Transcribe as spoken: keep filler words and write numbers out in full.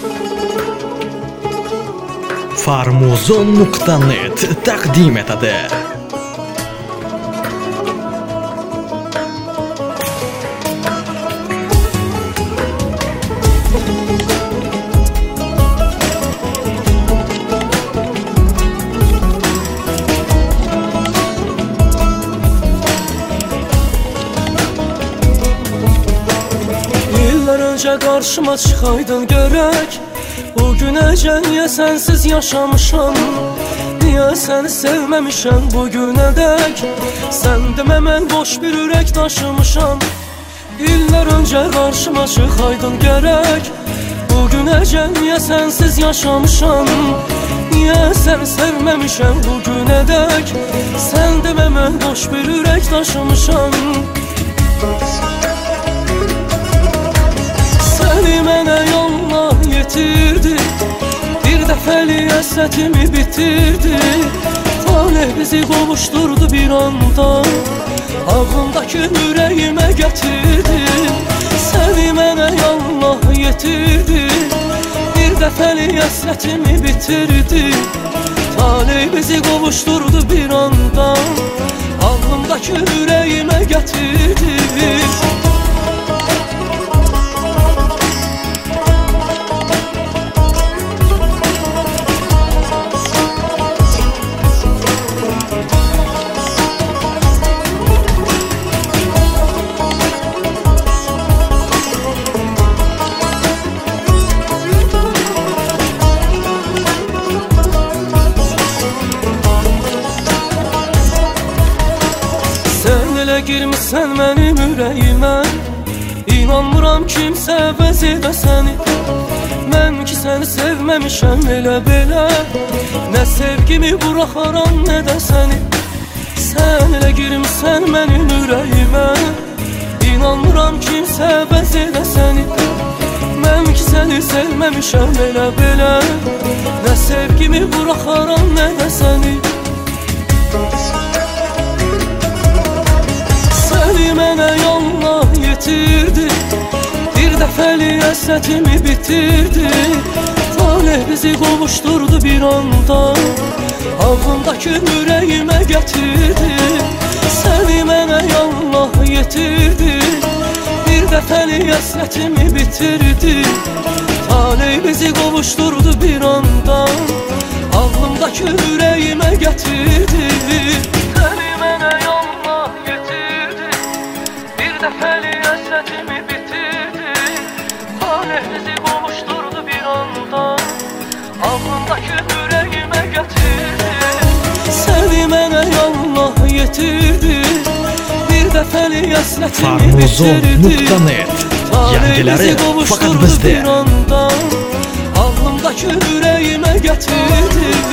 Farmuzon nokta net təqdim etədir. Önce karşıma çıkaydın görək, bugünəcə niyə sənsiz yaşamışam? Niyə səni sevməmişəm bugünədək? Sən demə mən boş bir ürək daşımışam. İllər öncə qarşıma çıkaydın görək, bugünəcə niyə sənsiz yaşamışam? Niyə səni sevməmişəm bugünədək? Sən demə mən boş bir ürək daşımışam. Səni mənə yolla yetirdi, bir dəfəli həsrətimi bitirdi. Talih bizi qovuşturdu bir anda, ağlımdakı ürəyimə gətirdi. Səni mənə yolla yetirdi, bir dəfəli həsrətimi bitirdi. Talih bizi qovuşturdu bir anda, ağlımdakı ürəyimə gətirdi. Girmişsən mənim ürəyimə, İnanmıram kimsə əvəz edə səni. Mən ki səni sevməmişəm elə belə, nə sevgimi buraxaram nə də səni. Sən elə girmişsən mənim ürəyimə, İnanmıram kimsə əvəz edə səni. Mən ki səni sevməmişəm elə belə, nə sevgimi buraxaram nə də səni. Səni mənə yolla yetirdi, bir dəfəli həsrətimi bitirdi. Talih bizi qovuşturdu bir anda, ağlımdakı ürəyimə gətirdi. Səni mənə yolla yetirdi, bir dəfəli həsrətimi bitirdi. Talih bizi qovuşturdu bir anda, ağlımdakı ürəyimə gətirdi. Səni mənə yolla yetirdi, bir dəfəli həsrətimi bitirdi. Talih bizi qovuşturdu bir anda, ağlımdakı ürəyimə gətirdi. Səni mənə yolla yetirdi, bir dəfəli həsrətimi bitirdi. Farmuzon nokta net Yəngiləri faqat bizdə. Ağlımdakı ürəyimə gətirdi.